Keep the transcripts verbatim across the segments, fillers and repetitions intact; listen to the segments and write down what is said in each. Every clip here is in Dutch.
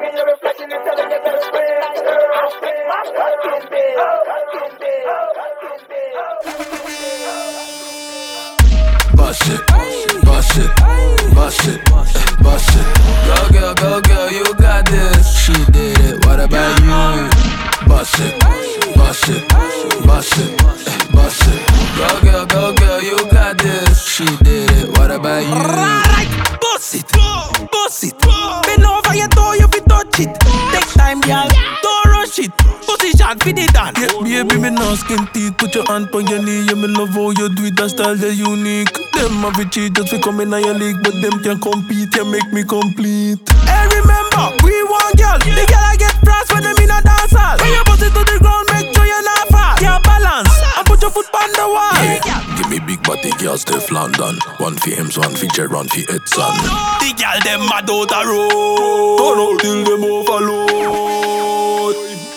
in your reflection and telling you better spin. I stick my fucking bid. Fucking bid. Fucking bid. Bust it, bust it, bust it, bust it. Go girl, go girl, you got this. She did it, what about you? Bust it, bust it, bust it, bust it. Go girl, go girl, you got this. She did it, what about you? Right, bust it, bust it. Bend over your toe, you fi touch it. Take time, girl, don't rush it. Position, fit it on. Yeah, baby, me no skin teeth. Put your hand on your knee. Yeah, me love how you do it. That style, you unique. Them have it cheat just for coming on your league, but them can compete. You make me complete. Hey, remember, we want girl. The girl I get frost when them in a dance hall. When you bust it to the ground, make sure you not fall. Yeah, balance and put your foot on the wall. Yeah, give me big body girls, Steph London. One for Hems, one for Jer, one for Edson. The girl them mad out the road. Turn out till them overload.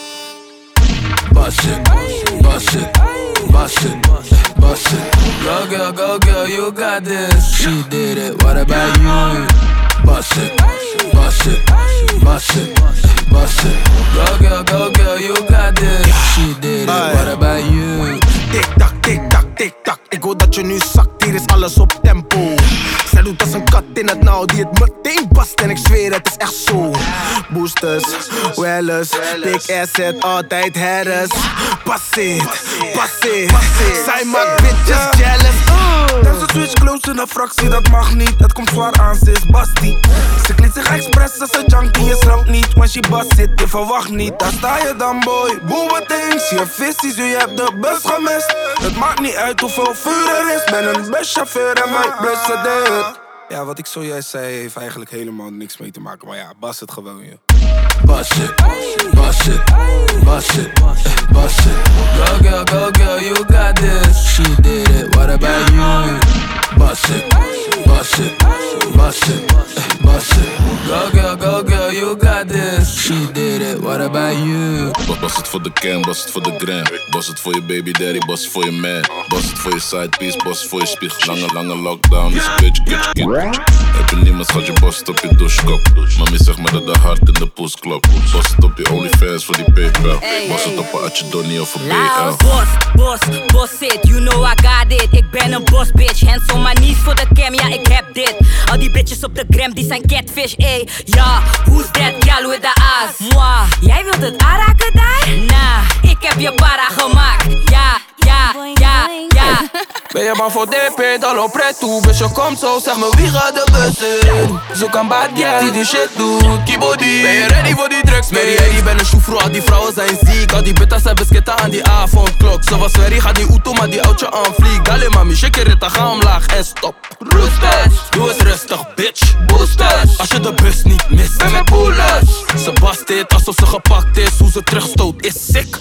Bust it, bust it, bust it, bust it. Go girl, go girl, you got this. She did it, what about you? Bust it, bust it, bust it, bust it. Go girl, go girl, you got this. She did it, what about you? Tik-tak, tik-tak, tik-tak. Ik wil dat je nu zakt, hier is alles op tempo. Zij doet als een kat in het nauw die het meteen past. En ik zweer het is echt zo. Boosters, wellers, big asset, altijd Harris. Pas it, pas it. Zij maakt bitches jealous. Tijdens de switch close in een fractie, dat mag niet. Het komt zwaar aan, ze is Basti. Ze kleedt zich expres als een junkie, je schrank niet. When she bust it, je verwacht niet. Daar sta je dan boy, boe things. Je visies, je hebt de bus gemist. Het maakt niet uit hoeveel vuur er is. Ben een buschauffeur en wij blussen dit. Ja, wat ik zojuist zei heeft eigenlijk helemaal niks mee te maken. Maar ja, bas het gewoon, je. Bust it, bust it, bust it, bust it. Go girl, go girl, you got this. She did it, what about you? Bust it, bust it, bust it, bust it. Go girl, go girl, you got this. She did it, what about you? Bust het voor de cam, bust het voor de gram. Bust het voor je baby daddy, bust het voor je man. Bust het voor je side piece, bust het voor je spiegel. Lange, lange lockdown, is bitch, bitch, bitch. Heb je niemand, schat je bust op je douchekop. Mami zeg maar dat de hart in de poes klopt. Bust het op je OnlyFans voor die PayPal. Bust het op een Atje Donnie of een B L. Boss, boss, boss it, you know I got it. Ik ben een boss bitch, hands on my knees voor de cam, ja ik heb dit. Al die bitches op de gram, die zijn catfish, ey. Ja, who's that gal with the ass? Moi, jij wilt het aanraken daar? Nah, ik heb je para gemaakt. Ja, ja, ja, ja. Ben je bang voor D P, dan loop red toe. Bitch, je komt zo, zeg me wie gaat de bus in? Zoek een bad girl die die shit doet. Kibodi, ben je ready voor die drugs? Mary, hey, ben een shoefro, al die vrouwen zijn ziek. Al die bitches hebben skitten aan die avondklok. Ze was very, gaat die auto, maar die oudje aan vlieg. Dale mami, shake it, ga omlaag en stop. Roosters, doe eens rustig, bitch. Boosters, als je de bus niet mist, ben met boelers. Ze bast dit alsof ze gepakt is. Hoe ze terugstoot is sick.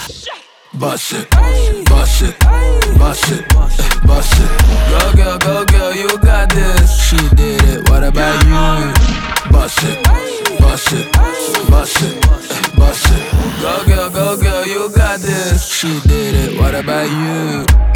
Bust it, bust it, bust it, bust it. Go girl, go girl, you got this. She did it, what about you? Bust it, bust it, bust it, bust it. Go girl, go girl, you got this. She did it, what about you?